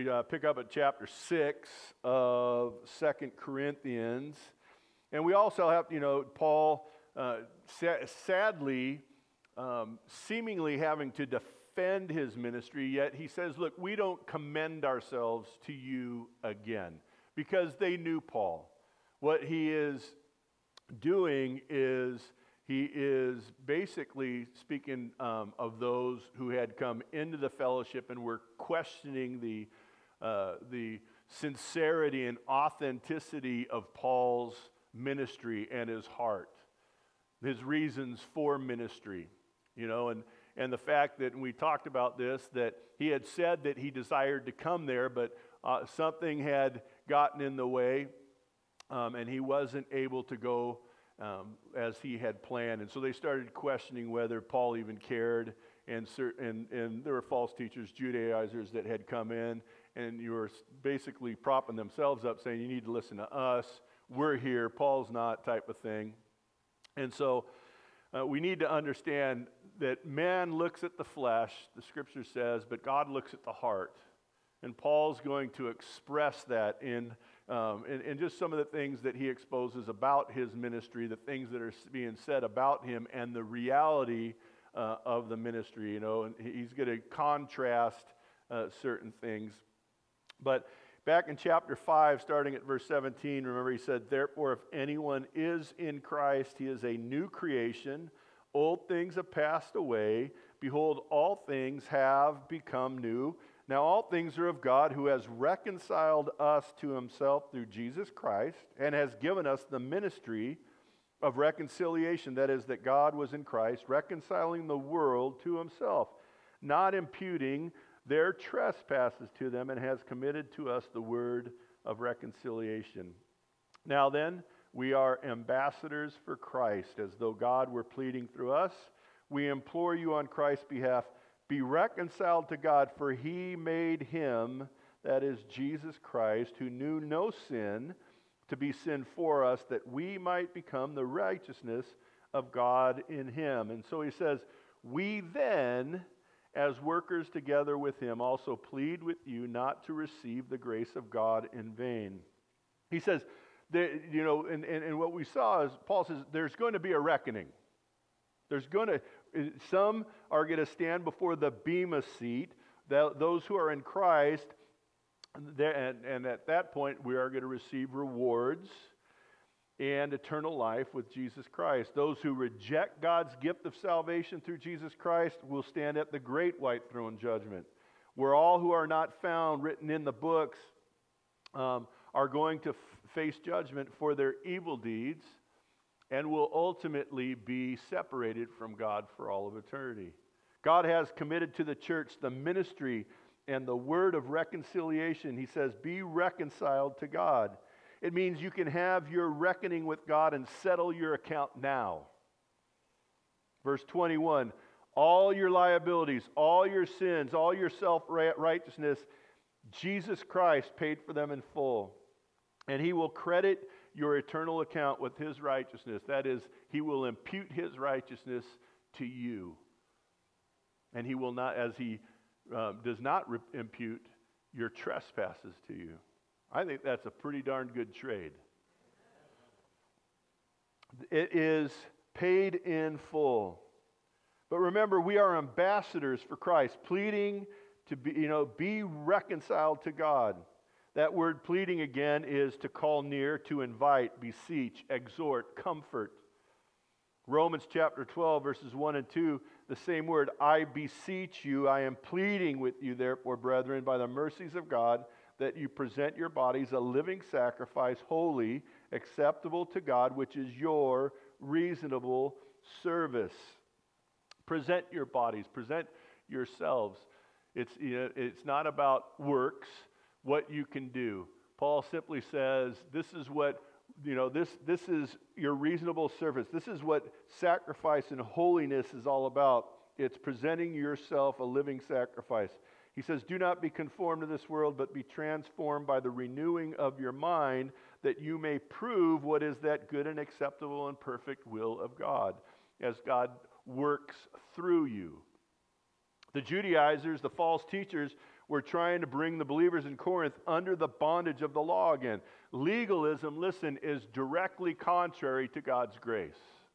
pick up at chapter 6 of 2 Corinthians. And we also have, Paul sadly, seemingly having to defend his ministry, yet he says, look, we don't commend ourselves to you again, because they knew Paul. What he is doing is he is basically speaking of those who had come into the fellowship and were questioning the sincerity and authenticity of Paul's ministry and his heart, his reasons for ministry, and the fact that, and we talked about this, that he had said that he desired to come there, but something had gotten in the way, and he wasn't able to go as he had planned. And so they started questioning whether Paul even cared, and there were false teachers, Judaizers, that had come in, and you were basically propping themselves up, saying, you need to listen to us, we're here, Paul's not, type of thing. And so we need to understand that man looks at the flesh, the scripture says, but God looks at the heart. And Paul's going to express that in just some of the things that he exposes about his ministry, the things that are being said about him, and the reality of the ministry. And he's going to contrast certain things. But back in chapter 5, starting at verse 17, remember he said, therefore, if anyone is in Christ, he is a new creation. Old things have passed away. Behold, all things have become new. Now all things are of God, who has reconciled us to himself through Jesus Christ, and has given us the ministry of reconciliation. That is, that God was in Christ, reconciling the world to himself, not imputing their trespasses to them, and has committed to us the word of reconciliation. Now then, we are ambassadors for Christ, as though God were pleading through us. We implore you on Christ's behalf, be reconciled to God, for he made him, that is Jesus Christ, who knew no sin, to be sin for us, that we might become the righteousness of God in him. And so he says, we then, as workers together with him, also plead with you not to receive the grace of God in vain. He says, and what we saw is, Paul says, there's going to be a reckoning. Some are going to stand before the Bema seat, those who are in Christ, and at that point we are going to receive rewards and eternal life with Jesus Christ. Those who reject God's gift of salvation through Jesus Christ will stand at the great white throne judgment, where all who are not found written in the books are going to face judgment for their evil deeds, and will ultimately be separated from God for all of eternity. God has committed to the church the ministry and the word of reconciliation. He says, be reconciled to God. It means you can have your reckoning with God and settle your account now. Verse 21, all your liabilities, all your sins, all your self-righteousness, Jesus Christ paid for them in full. And he will credit your eternal account with his righteousness. That is, he will impute his righteousness to you. And he will not, as he does not impute your trespasses to you. I think that's a pretty darn good trade. It is paid in full. But remember, we are ambassadors for Christ, pleading to be reconciled to God. That word pleading again is to call near, to invite, beseech, exhort, comfort. Romans chapter 12, verses 1 and 2, the same word, I beseech you, I am pleading with you, therefore, brethren, by the mercies of God, that you present your bodies a living sacrifice, holy, acceptable to God, which is your reasonable service. Present your bodies, present yourselves. It's not about works, what you can do. Paul simply says, this is what, this is your reasonable service. This is what sacrifice and holiness is all about. It's presenting yourself a living sacrifice. He says, do not be conformed to this world, but be transformed by the renewing of your mind, that you may prove what is that good and acceptable and perfect will of God, as God works through you. The Judaizers, the false teachers, were trying to bring the believers in Corinth under the bondage of the law again. Legalism, listen, is directly contrary to God's grace.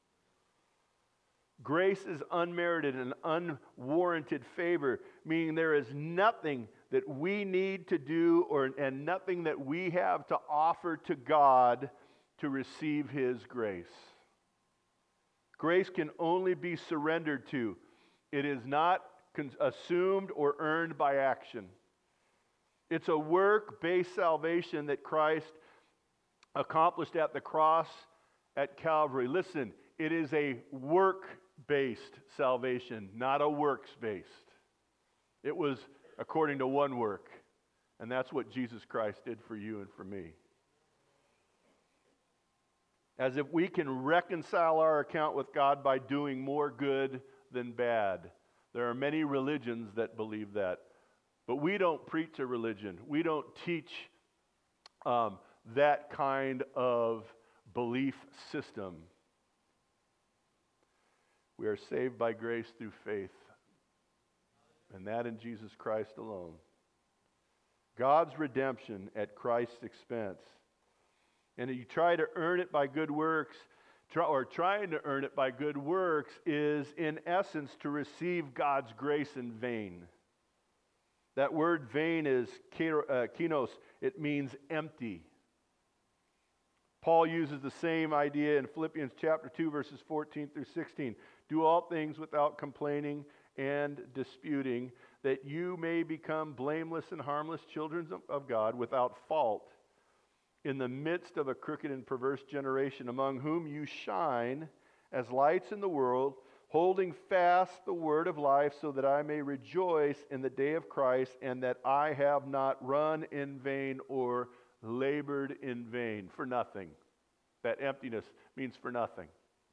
Grace is unmerited and unwarranted favor, meaning there is nothing that we need to do and nothing that we have to offer to God to receive His grace. Grace can only be surrendered to. It is not assumed or earned by action. It's a work-based salvation that Christ accomplished at the cross at Calvary. Listen, it is a work-based salvation, not a works-based. It was according to one work, and that's what Jesus Christ did for you and for me. As if we can reconcile our account with God by doing more good than bad. There are many religions that believe that. But we don't preach a religion. We don't teach that kind of belief system. We are saved by grace through faith, and that in Jesus Christ alone. God's redemption at Christ's expense. And you try to earn it by good works, trying to earn it by good works is, in essence, to receive God's grace in vain. That word vain is kinos. It means empty. Paul uses the same idea in Philippians chapter 2, verses 14 through 16. Do all things without complaining and disputing, that you may become blameless and harmless children of God without fault, in the midst of a crooked and perverse generation, among whom you shine as lights in the world, holding fast the word of life, so that I may rejoice in the day of Christ, and that I have not run in vain or labored in vain. For nothing. That emptiness means for nothing.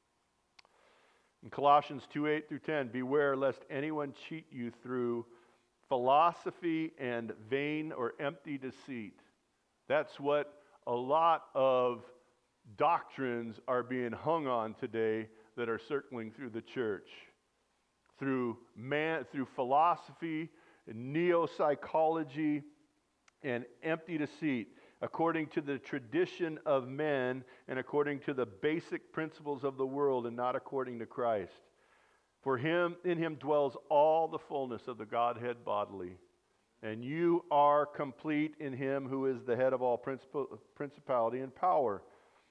In Colossians 2:8 through 10, beware lest anyone cheat you through philosophy and vain or empty deceit. That's what a lot of doctrines are being hung on today that are circling through the church. Through philosophy, and neo-psychology, and empty deceit, according to the tradition of men and according to the basic principles of the world, and not according to Christ. For in him dwells all the fullness of the Godhead bodily. And you are complete in him who is the head of all principality and power.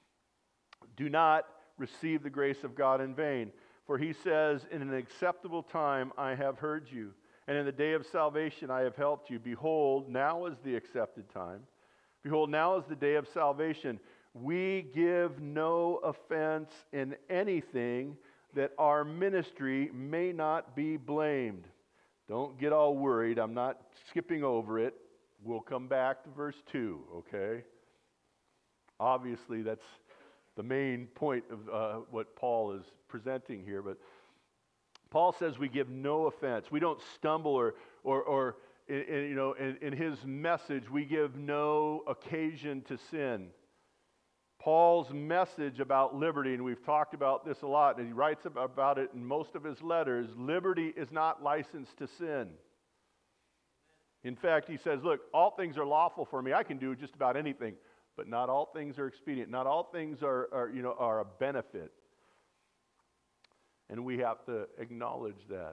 Do not receive the grace of God in vain. For he says, in an acceptable time I have heard you, and in the day of salvation I have helped you. Behold, now is the accepted time. Behold, now is the day of salvation. We give no offense in anything, that our ministry may not be blamed. Don't get all worried. I'm not skipping over it. We'll come back to verse 2, okay? Obviously, that's the main point of what Paul is presenting here. But Paul says we give no offense. We don't stumble or in his message, we give no occasion to sin. Paul's message about liberty, and we've talked about this a lot, and he writes about it in most of his letters, liberty is not license to sin. In fact, he says, look, all things are lawful for me. I can do just about anything, but not all things are expedient. Not all things are a benefit. And we have to acknowledge that.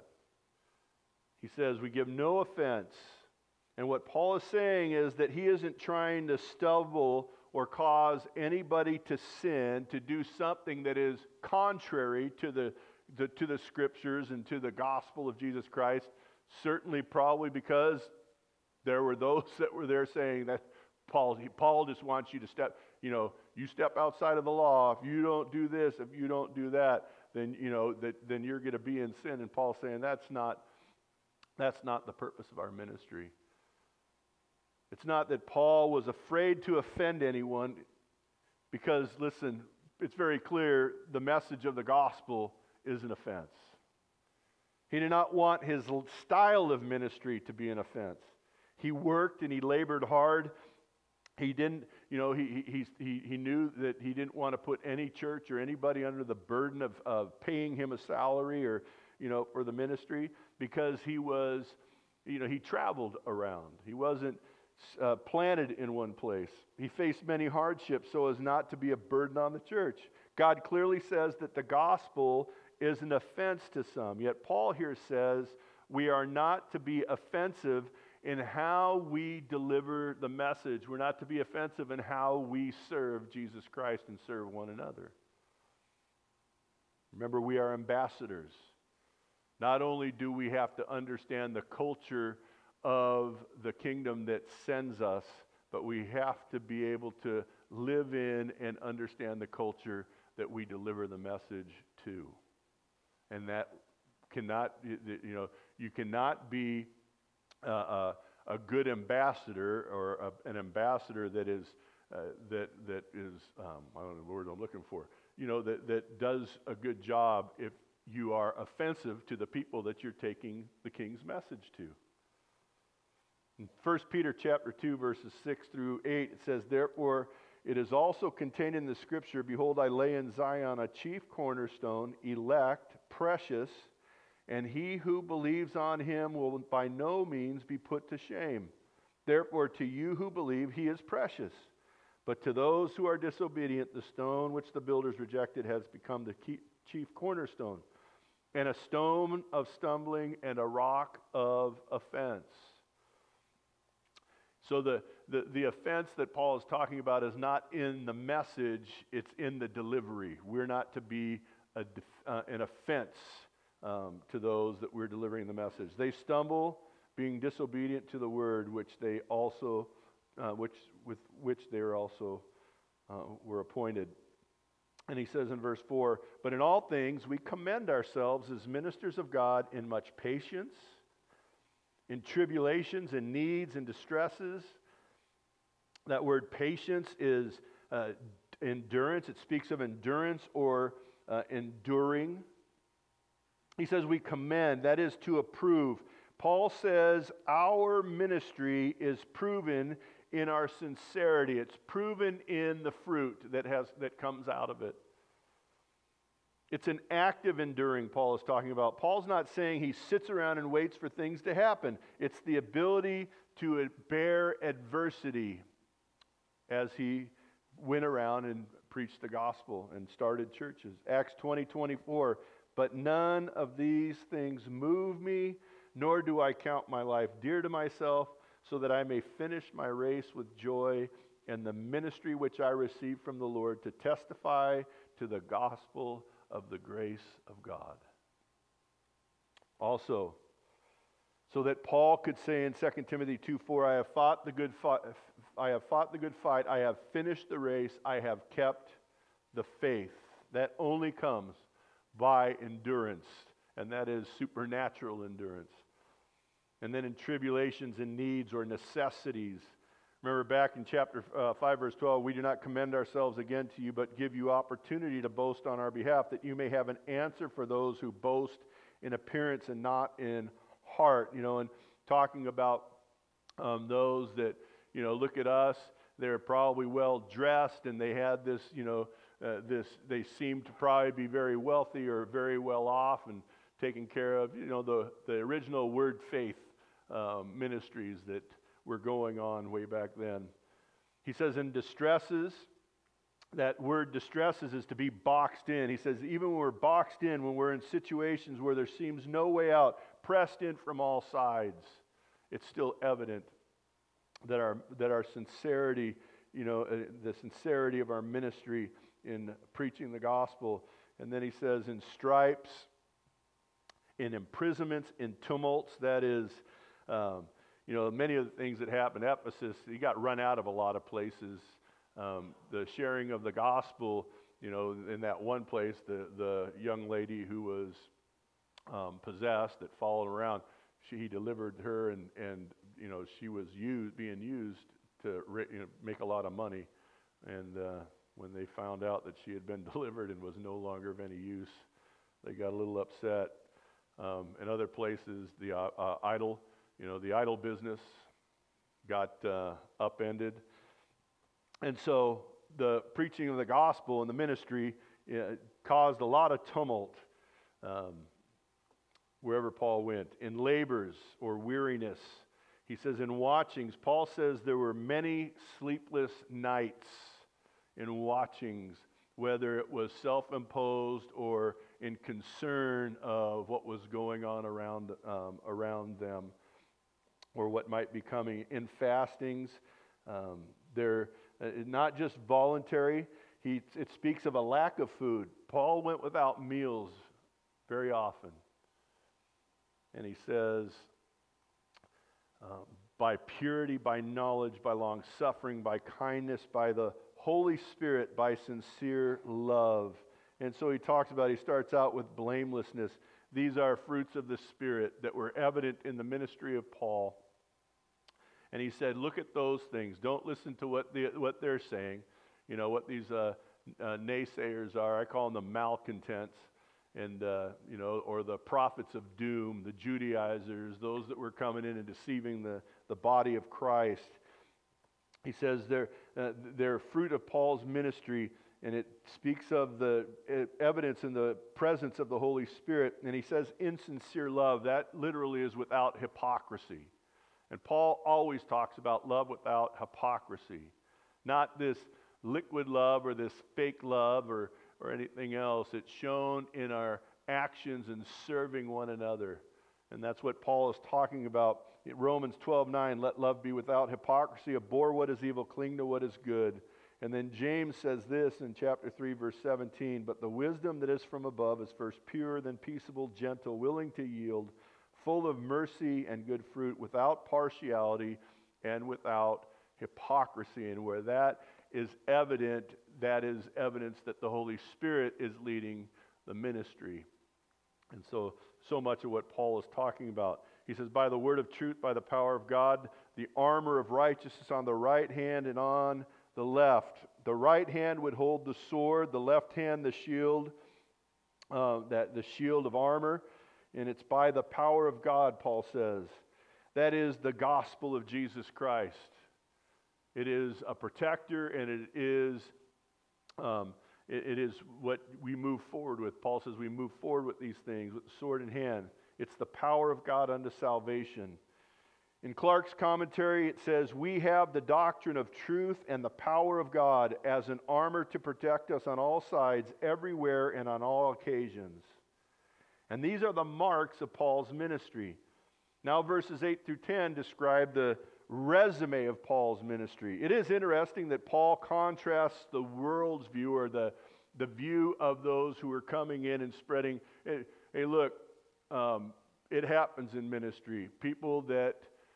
He says we give no offense. And what Paul is saying is that he isn't trying to stumble or cause anybody to sin, to do something that is contrary to the Scriptures and to the gospel of Jesus Christ. Certainly, probably because there were those that were there saying that Paul just wants you to step, you step outside of the law. If you don't do this, if you don't do that, then then you're going to be in sin. And Paul's saying that's not the purpose of our ministry. It's not that Paul was afraid to offend anyone, because, listen, it's very clear the message of the gospel is an offense. He did not want his style of ministry to be an offense. He worked and he labored hard. He didn't, he knew that he didn't want to put any church or anybody under the burden of paying him a salary or, for the ministry, because he was he traveled around. He wasn't planted in one place. He faced many hardships so as not to be a burden on the church. God clearly says that the gospel is an offense to some. Yet Paul here says we are not to be offensive in how we deliver the message. We're not to be offensive in how we serve Jesus Christ and serve one another. Remember, we are ambassadors. Not only do we have to understand the culture of the kingdom that sends us, but we have to be able to live in and understand the culture that we deliver the message to. And that cannot, you cannot be a good ambassador or an ambassador that is, I don't know the word I'm looking for, that does a good job if you are offensive to the people that you're taking the king's message to. In 1 Peter chapter 2, verses 6 through 8, it says, "Therefore it is also contained in the Scripture, Behold, I lay in Zion a chief cornerstone, elect, precious, and he who believes on him will by no means be put to shame. Therefore to you who believe, he is precious. But to those who are disobedient, the stone which the builders rejected has become the chief cornerstone, and a stone of stumbling and a rock of offense." So the offense that Paul is talking about is not in the message, it's in the delivery. We're not to be an offense to those that we're delivering the message. They stumble, being disobedient to the word, which they also, with which they are also were appointed. And he says in verse 4, "But in all things we commend ourselves as ministers of God in much patience, in tribulations and needs and distresses." That word patience is endurance. It speaks of endurance or enduring. He says we commend, that is to approve. Paul says our ministry is proven in our sincerity. It's proven in the fruit that comes out of it. It's an active enduring Paul is talking about. Paul's not saying he sits around and waits for things to happen. It's the ability to bear adversity as he went around and preached the gospel and started churches. Acts 20:24, "But none of these things move me, nor do I count my life dear to myself, so that I may finish my race with joy and the ministry which I received from the Lord to testify to the gospel of the grace of God." Also, so that Paul could say in 2 Timothy 2:4, I have fought the good fight, I have finished the race, I have kept the faith. That only comes by endurance, and that is supernatural endurance. And then in tribulations and needs or necessities. Remember back in chapter 5, verse 12, "We do not commend ourselves again to you, but give you opportunity to boast on our behalf, that you may have an answer for those who boast in appearance and not in heart." And talking about those that, look at us, they're probably well dressed and they had this, they seem to probably be very wealthy or very well off and taken care of, the original word faith ministries that were going on way back then. He says in distresses, that word distresses is to be boxed in. He says even when we're boxed in, when we're in situations where there seems no way out, pressed in from all sides, it's still evident that our sincerity, the sincerity of our ministry in preaching the gospel. And then he says in stripes, in imprisonments, in tumults, that is, many of the things that happened at Ephesus, he got run out of a lot of places. The sharing of the gospel, in that one place, the young lady who was possessed that followed around, he delivered her, and she was being used to make a lot of money. And when they found out that she had been delivered and was no longer of any use, they got a little upset. In other places, the idol business got upended. And so the preaching of the gospel and the ministry caused a lot of tumult. wherever Paul went. In labors or weariness. He says in watchings. Paul says there were many sleepless nights in watchings, whether it was self-imposed or in concern of what was going on around them, or what might be coming. In fastings, they're not just voluntary. It speaks of a lack of food. Paul went without meals very often. And he says, by purity, by knowledge, by long suffering, by kindness, by the Holy Spirit, by sincere love. And so he starts out with blamelessness. These are fruits of the Spirit that were evident in the ministry of Paul. And he said, look at those things. Don't listen to what they're saying. You know, what these naysayers are. I call them the malcontents. And, or the prophets of doom, the Judaizers, those that were coming in and deceiving the body of Christ. He says they're fruit of Paul's ministry, and it speaks of the evidence in the presence of the Holy Spirit. And he says insincere love. That literally is without hypocrisy. And Paul always talks about love without hypocrisy. Not this liquid love or this fake love or anything else. It's shown in our actions and serving one another. And that's what Paul is talking about. In Romans 12:9, let love be without hypocrisy, abhor what is evil, cling to what is good. And then James says this in chapter 3, verse 17, but the wisdom that is from above is first pure, then peaceable, gentle, willing to yield, full of mercy and good fruit, without partiality and without hypocrisy. And where that is evident, that is evidence that the Holy Spirit is leading the ministry. And so much of what Paul is talking about. He says, by the word of truth, by the power of God, the armor of righteousness on the right hand and on the left. The right hand would hold the sword, the left hand the shield, the shield of armor. And it's by the power of God, Paul says. That is the gospel of Jesus Christ. It is a protector, and it is what we move forward with. Paul says we move forward with these things, with the sword in hand. It's the power of God unto salvation. In Clark's commentary, it says, we have the doctrine of truth and the power of God as an armor to protect us on all sides, everywhere, and on all occasions. And these are the marks of Paul's ministry. Now verses 8 through 10 describe the resume of Paul's ministry. It is interesting that Paul contrasts the world's view, or the view of those who are coming in and spreading, hey look, it happens in ministry. People that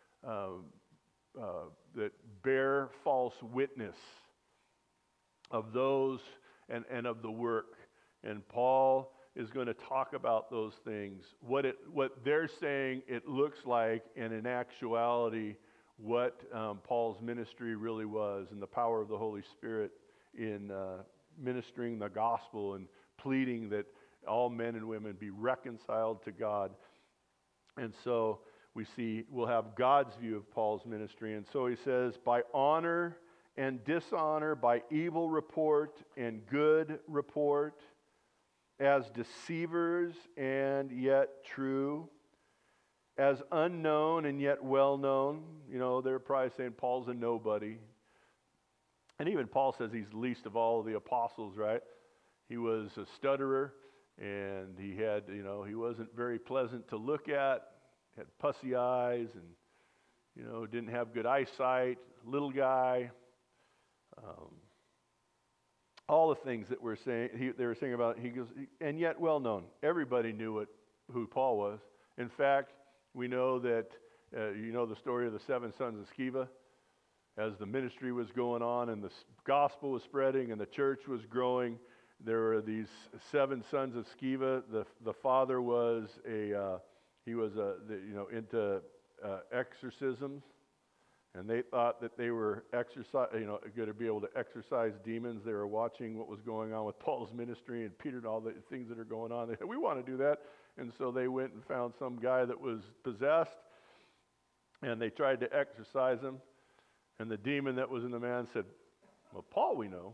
bear false witness of those and of the work. And Paul is going to talk about those things. What they're saying it looks like, and in actuality, what Paul's ministry really was, and the power of the Holy Spirit in ministering the gospel and pleading that all men and women be reconciled to God. And so we'll have God's view of Paul's ministry. And so he says, by honor and dishonor, by evil report and good report, as deceivers and yet true, as unknown and yet well known. You know, they're probably saying Paul's a nobody. And even Paul says he's least of all of the apostles, right? He was a stutterer, and he wasn't very pleasant to look at, had pussy eyes, and, didn't have good eyesight, little guy. All the things that they were saying about, he goes, and yet well known. Everybody knew who Paul was. In fact, we know that, the story of the 7 sons of Sceva. As the ministry was going on and the gospel was spreading and the church was growing, there were these 7 sons of Sceva. The father was into exorcisms, and they thought that they were going to be able to exorcise demons. They were watching what was going on with Paul's ministry and Peter and all the things that are going on. They said, we want to do that. And so they went and found some guy that was possessed, and they tried to exorcise him. And the demon that was in the man said, well, Paul we know,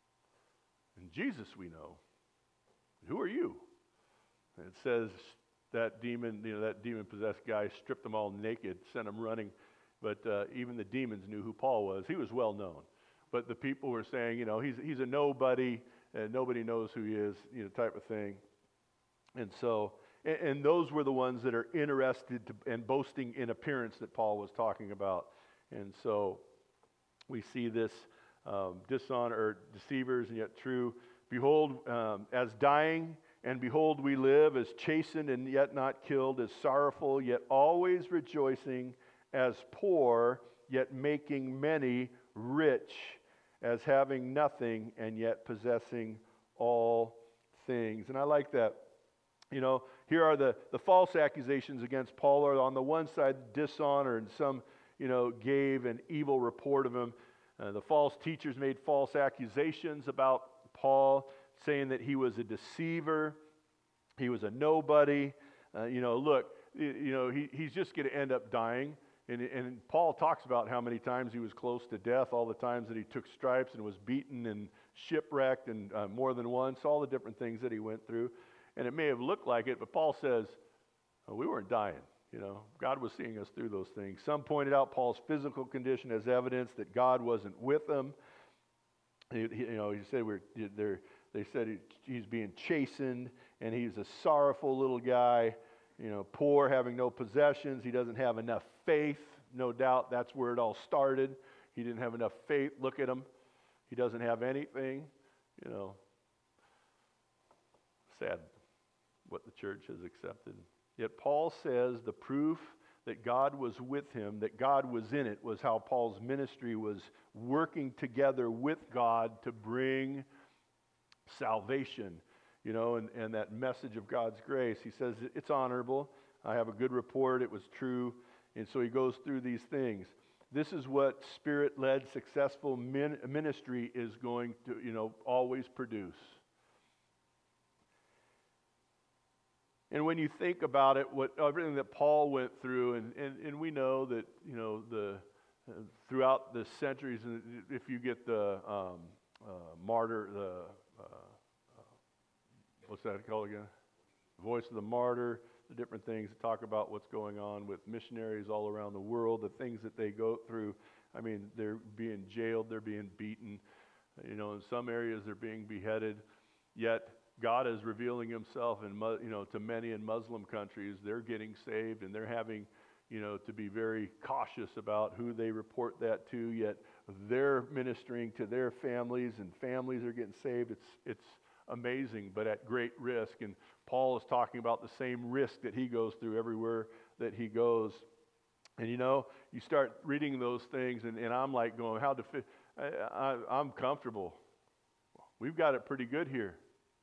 and Jesus we know. Who are you? And it says that demon-possessed guy stripped them all naked, sent them running. But even the demons knew who Paul was. He was well known. But the people were saying, he's a nobody, and nobody knows who he is, type of thing. And so, and those were the ones that are interested and boasting in appearance that Paul was talking about. And so we see this dishonor, or deceivers and yet true. Behold, as dying, and behold, we live, as chastened and yet not killed, as sorrowful, yet always rejoicing, as poor, yet making many rich, as having nothing, and yet possessing all things. And I like that. Here are the false accusations against Paul are on the one side dishonor, and some, gave an evil report of him. The false teachers made false accusations about Paul, saying that he was a deceiver, he was a nobody. He's just going to end up dying. And Paul talks about how many times he was close to death, all the times that he took stripes and was beaten and shipwrecked, and more than once, all the different things that he went through. And it may have looked like it, but Paul says, we weren't dying. God was seeing us through those things. Some pointed out Paul's physical condition as evidence that God wasn't with him. He said they said he's being chastened, and he's a sorrowful little guy, poor, having no possessions. He doesn't have enough faith. No doubt that's where it all started. He didn't have enough faith. Look at him. He doesn't have anything. Sad what the church has accepted. Yet Paul says the proof that God was with him, that God was in it, was how Paul's ministry was working together with God to bring salvation, and that message of God's grace. He says it's honorable. I have a good report. It was true. And so he goes through these things. This is what Spirit-led, successful ministry is going to, always produce. And when you think about it, everything that Paul went through, and we know that, throughout the centuries, and if you get the martyr, what's that called again? Voice of the Martyr, the different things that talk about what's going on with missionaries all around the world, the things that they go through. I mean, they're being jailed, they're being beaten. In some areas they're being beheaded. Yet God is revealing himself to many in Muslim countries. They're getting saved, and they're having, to be very cautious about who they report that to. Yet they're ministering to their families, and families are getting saved. It's amazing, but at great risk. And Paul is talking about the same risk that he goes through everywhere that he goes. And you start reading those things, and I'm like going, I'm comfortable. We've got it pretty good here.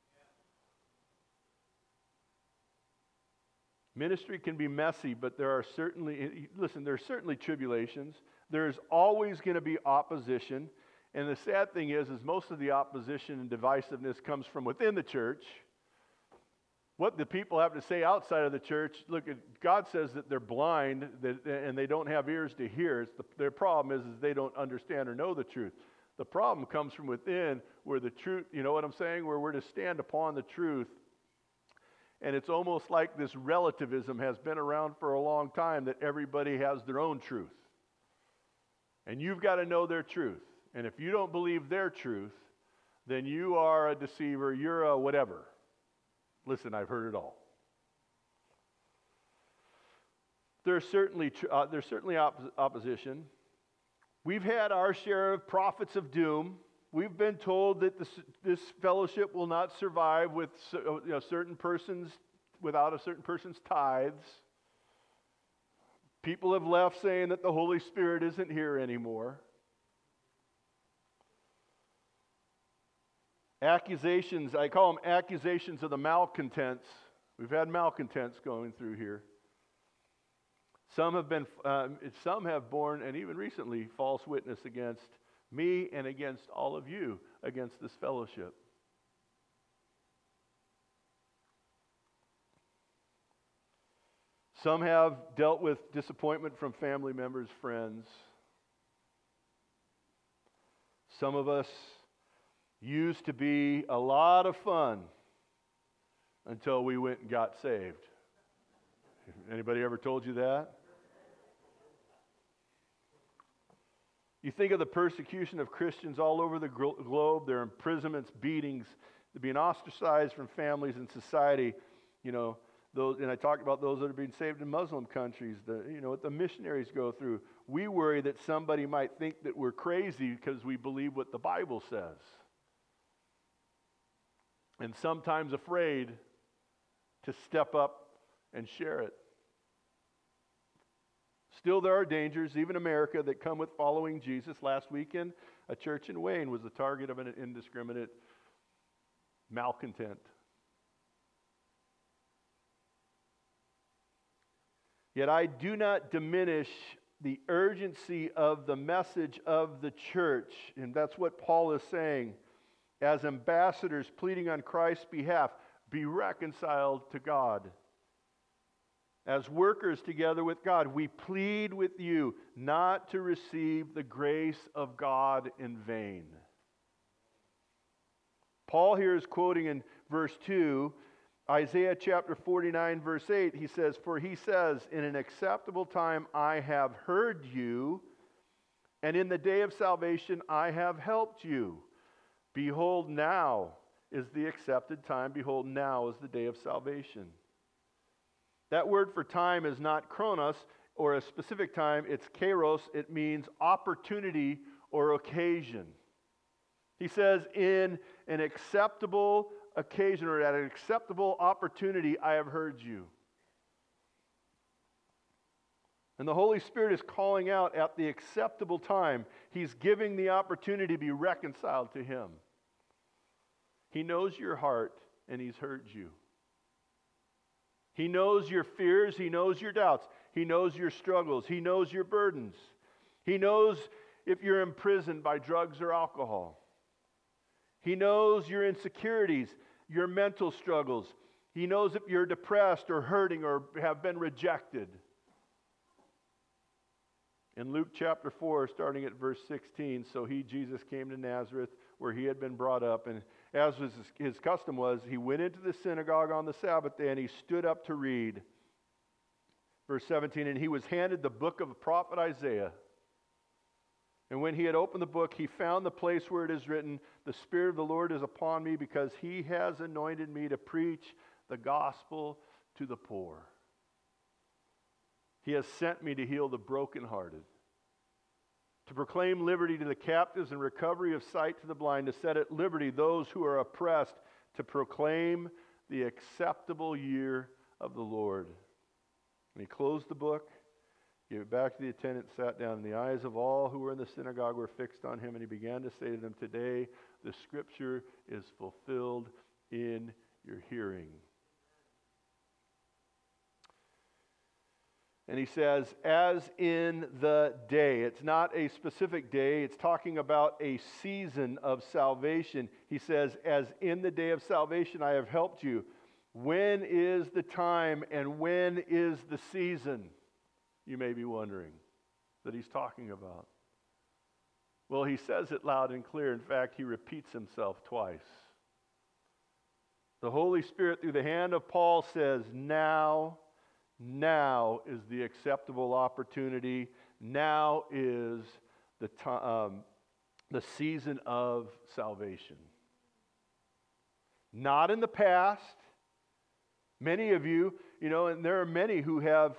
Ministry can be messy, but there's certainly tribulations. There's always going to be opposition. And the sad thing is most of the opposition and divisiveness comes from within the church. What the people have to say outside of the church, God says that they're blind and they don't have ears to hear. Their problem is they don't understand or know the truth. The problem comes from within, where the truth, you know what I'm saying, where we're to stand upon the truth. And it's almost like this relativism has been around for a long time, that everybody has their own truth. And you've got to know their truth. And if you don't believe their truth, then you are a deceiver, you're a whatever. Listen, I've heard it all. There's certainly opposition. We've had our share of prophets of doom. We've been told that this fellowship will not survive with certain persons, without a certain person's tithes. People have left saying that the Holy Spirit isn't here anymore. Accusations, I call them accusations of the malcontents. We've had malcontents going through here. Some have borne, and even recently, false witness against me and against all of you, against this fellowship. Some have dealt with disappointment from family members, friends. Some of us used to be a lot of fun until we went and got saved. Anybody ever told you that? You think of the persecution of Christians all over the globe, their imprisonments, beatings, being ostracized from families and society. You know, those, and I talked about those that are being saved in Muslim countries, what the missionaries go through. We worry that somebody might think that we're crazy because we believe what the Bible says. And sometimes afraid to step up and share it. Still, there are dangers, even America, that come with following Jesus. Last weekend, a church in Wayne was the target of an indiscriminate malcontent. Yet I do not diminish the urgency of the message of the church, and that's what Paul is saying. As ambassadors pleading on Christ's behalf, be reconciled to God. As workers together with God, we plead with you not to receive the grace of God in vain. Paul here is quoting in verse 2, Isaiah chapter 49, verse 8. He says, "For he says, in an acceptable time I have heard you, and in the day of salvation I have helped you. Behold, now is the accepted time. Behold, now is the day of salvation." That word for time is not chronos or a specific time, it's kairos. It means opportunity or occasion. He says, in an acceptable occasion or at an acceptable opportunity, I have heard you. And the Holy Spirit is calling out at the acceptable time. He's giving the opportunity to be reconciled to Him. He knows your heart and He's heard you. He knows your fears. He knows your doubts. He knows your struggles. He knows your burdens. He knows if you're imprisoned by drugs or alcohol. He knows your insecurities, your mental struggles. He knows if you're depressed or hurting or have been rejected. In Luke chapter 4, starting at verse 16, so he, Jesus, came to Nazareth, where he had been brought up, and as was his custom was, he went into the synagogue on the Sabbath day, and he stood up to read. Verse 17, and he was handed the book of the prophet Isaiah. And when he had opened the book, he found the place where it is written, "The Spirit of the Lord is upon me, because he has anointed me to preach the gospel to the poor. He has sent me to heal the brokenhearted, to proclaim liberty to the captives and recovery of sight to the blind, to set at liberty those who are oppressed, to proclaim the acceptable year of the Lord." And he closed the book, gave it back to the attendant, sat down, and the eyes of all who were in the synagogue were fixed on him, and he began to say to them, "Today the scripture is fulfilled in your hearing." And he says, as in the day. It's not a specific day. It's talking about a season of salvation. He says, as in the day of salvation I have helped you. When is the time and when is the season? You may be wondering that he's talking about. Well, he says it loud and clear. In fact, he repeats himself twice. The Holy Spirit, through the hand of Paul, says, now is the acceptable opportunity. Now is the season of salvation. Not in the past. Many of you, and there are many who have,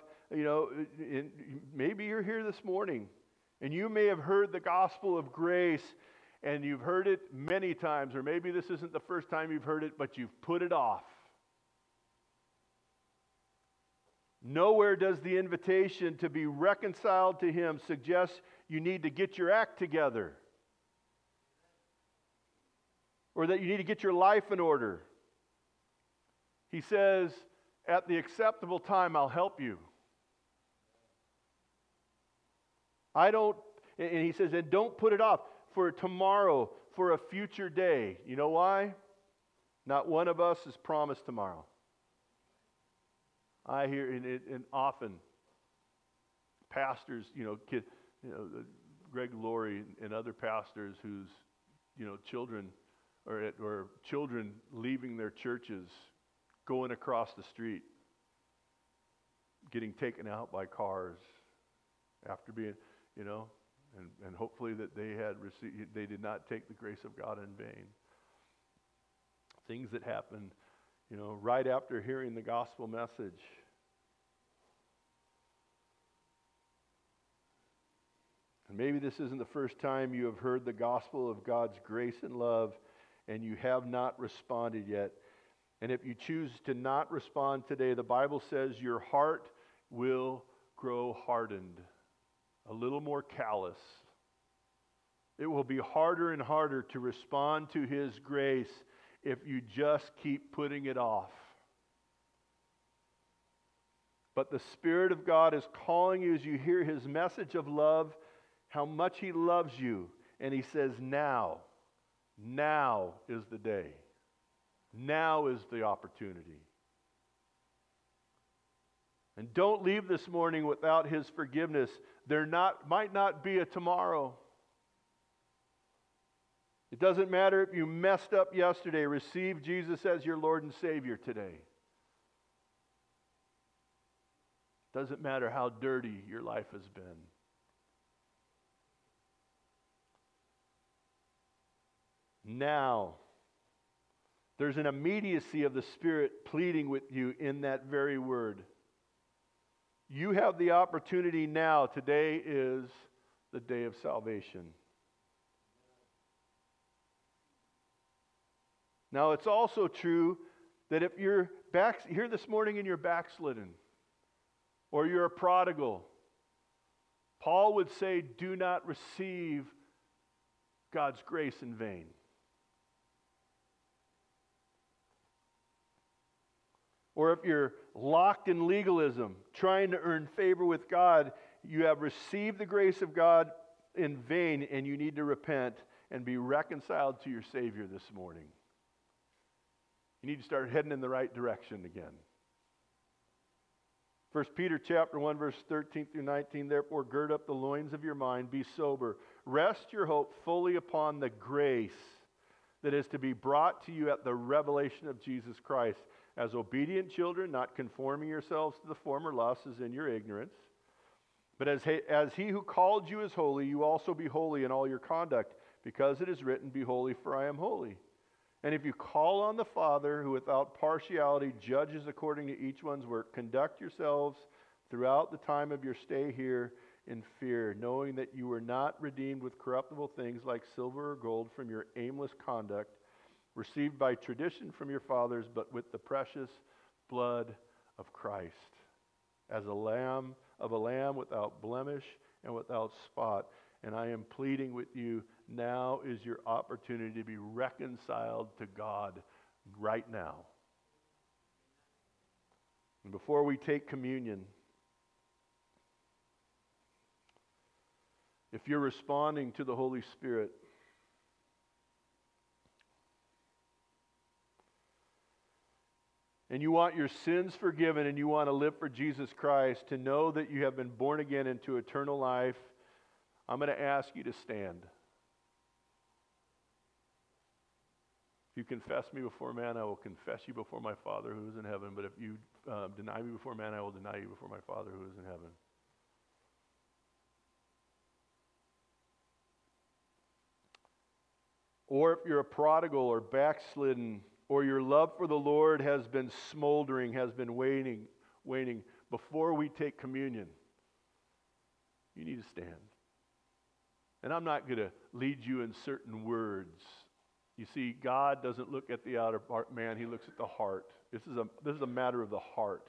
maybe you're here this morning, and you may have heard the gospel of grace, and you've heard it many times, or maybe this isn't the first time you've heard it, but you've put it off. Nowhere does the invitation to be reconciled to Him suggest you need to get your act together, or that you need to get your life in order. He says, at the acceptable time, I'll help you. And he says, and don't put it off for tomorrow, for a future day. You know why? Not one of us is promised tomorrow. I hear, and often, pastors, Greg Laurie and other pastors whose, children or children leaving their churches, going across the street. getting taken out by cars after being, and hopefully that they did not take the grace of God in vain. Things that happen, right after hearing the gospel message. And maybe this isn't the first time you have heard the gospel of God's grace and love, and you have not responded yet. And if you choose to not respond today, the Bible says your heart will grow hardened, a little more callous. It will be harder and harder to respond to His grace if you just keep putting it off. But the Spirit of God is calling you as you hear His message of love, how much He loves you. And He says, now is the day. Now is the opportunity. And don't leave this morning without His forgiveness. Might not be a tomorrow. It doesn't matter if you messed up yesterday. Receive Jesus as your Lord and Savior today. Doesn't matter how dirty your life has been. Now, there's an immediacy of the Spirit pleading with you in that very word. You have the opportunity now. Today is the day of salvation. Now, it's also true that if you're here this morning and you're backslidden, or you're a prodigal, Paul would say, do not receive God's grace in vain. Or if you're locked in legalism, trying to earn favor with God, you have received the grace of God in vain, and you need to repent and be reconciled to your Savior this morning. You need to start heading in the right direction again. 1 Peter chapter 1, verse 13 through 19, therefore gird up the loins of your mind, be sober, rest your hope fully upon the grace that is to be brought to you at the revelation of Jesus Christ. As obedient children, not conforming yourselves to the former lusts as in your ignorance, but as He who called you is holy, you also be holy in all your conduct, because it is written, be holy, for I am holy. And if you call on the Father, who without partiality judges according to each one's work, conduct yourselves throughout the time of your stay here in fear, knowing that you were not redeemed with corruptible things like silver or gold from your aimless conduct, received by tradition from your fathers, but with the precious blood of Christ, as a lamb without blemish and without spot. And I am pleading with you, now is your opportunity to be reconciled to God right now. And before we take communion, if you're responding to the Holy Spirit, and you want your sins forgiven and you want to live for Jesus Christ, to know that you have been born again into eternal life, I'm going to ask you to stand. If you confess me before man, I will confess you before my Father who is in heaven. But if you deny me before man, I will deny you before my Father who is in heaven. Or if you're a prodigal or backslidden, or your love for the Lord has been smoldering, has been waning, before we take communion, you need to stand. And I'm not going to lead you in certain words. You see, God doesn't look at the outer part, man. He looks at the heart. This is a matter of the heart.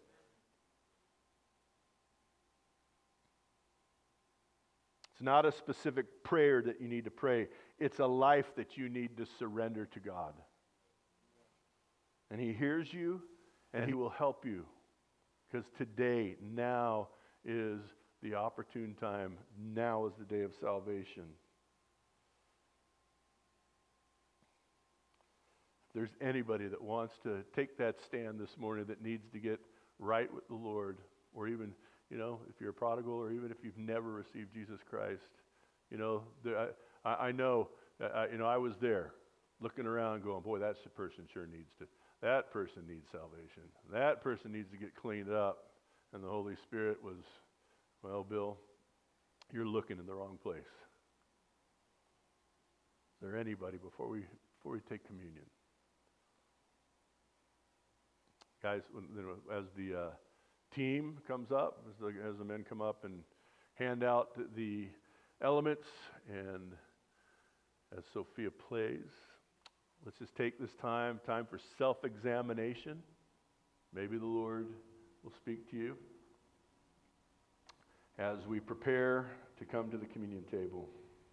It's not a specific prayer that you need to pray. It's a life that you need to surrender to God. And He hears you, and He will help you. Because today, now is the opportune time. Now is the day of salvation. If there's anybody that wants to take that stand this morning that needs to get right with the Lord, or even, if you're a prodigal, or even if you've never received Jesus Christ, I know, I was there looking around going, boy, that person sure needs to. That person needs salvation. That person needs to get cleaned up. And the Holy Spirit was, well, Bill, you're looking in the wrong place. Is there anybody before we take communion? Guys, as the team comes up, as the men come up and hand out the elements, and as Sophia plays, let's just take this time for self-examination. Maybe the Lord will speak to you as we prepare to come to the communion table.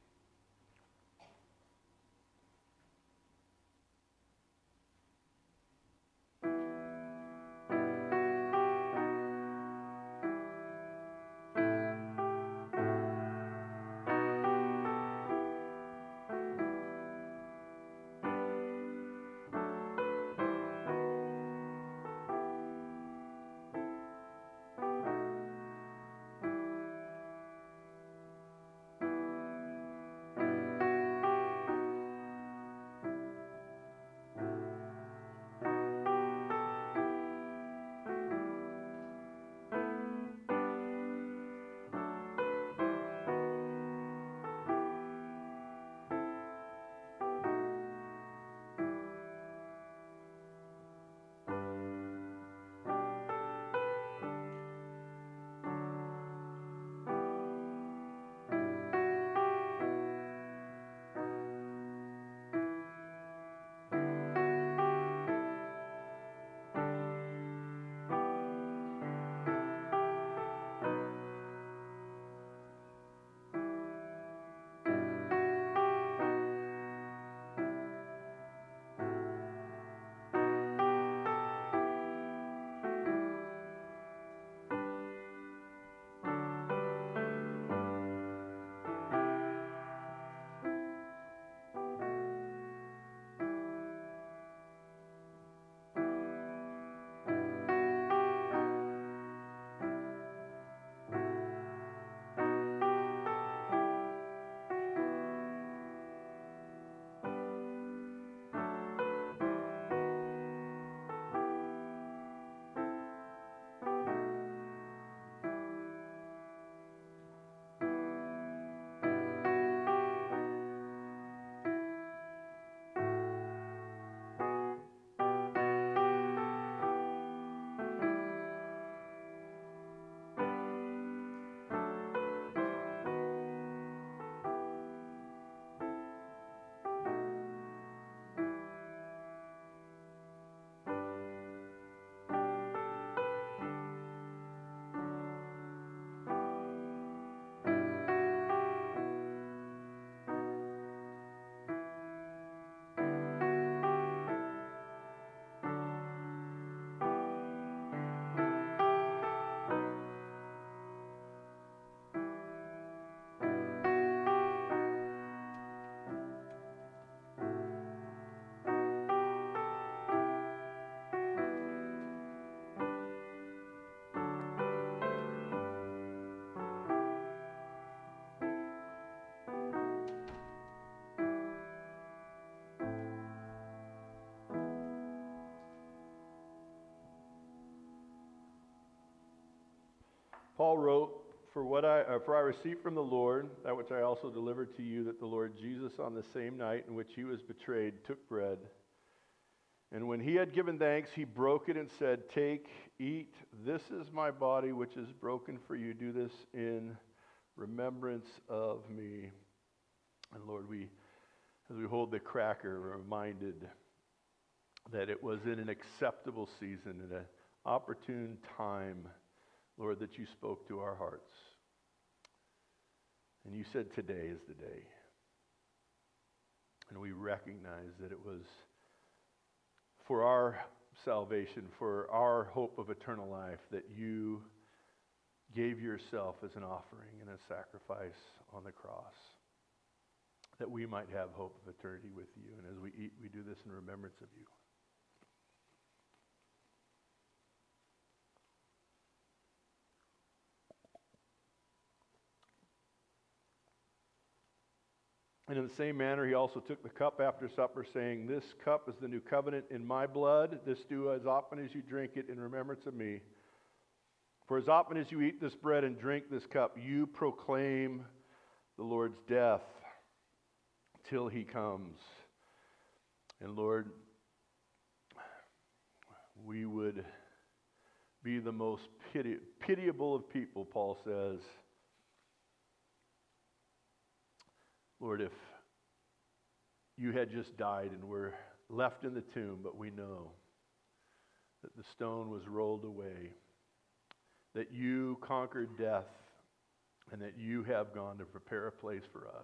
Paul wrote, for I received from the Lord that which I also delivered to you, that the Lord Jesus on the same night in which he was betrayed took bread. And when he had given thanks, he broke it and said, "Take, eat, this is my body which is broken for you. Do this in remembrance of me." And Lord, as we hold the cracker, we're reminded that it was in an acceptable season, in an opportune time, Lord, that you spoke to our hearts. And you said today is the day. And we recognize that it was for our salvation, for our hope of eternal life, that you gave yourself as an offering and a sacrifice on the cross, that we might have hope of eternity with you. And as we eat, we do this in remembrance of you. And in the same manner, he also took the cup after supper, saying, "This cup is the new covenant in my blood. This do as often as you drink it in remembrance of me. For as often as you eat this bread and drink this cup, you proclaim the Lord's death till he comes. And Lord, we would be the most pitiable of people, Paul says. Lord, if you had just died and were left in the tomb, but we know that the stone was rolled away, that you conquered death, and that you have gone to prepare a place for us.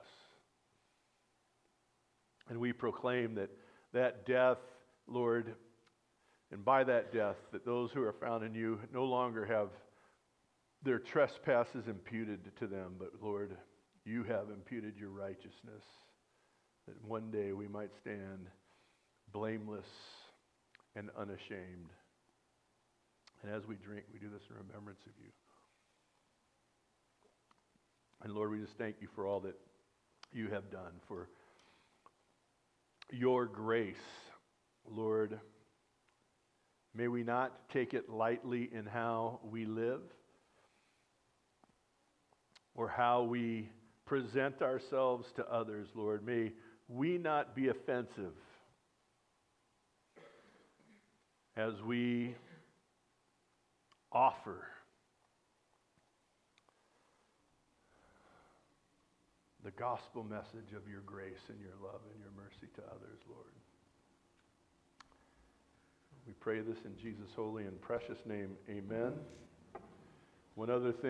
And we proclaim that that death, Lord, and by that death, that those who are found in you no longer have their trespasses imputed to them, but Lord, you have imputed your righteousness, that one day we might stand blameless and unashamed. And as we drink, we do this in remembrance of you. And Lord, we just thank you for all that you have done, for your grace, Lord. May we not take it lightly in how we live or how we present ourselves to others, Lord. May we not be offensive as we offer the gospel message of your grace and your love and your mercy to others, Lord. We pray this in Jesus' holy and precious name. Amen. One other thing.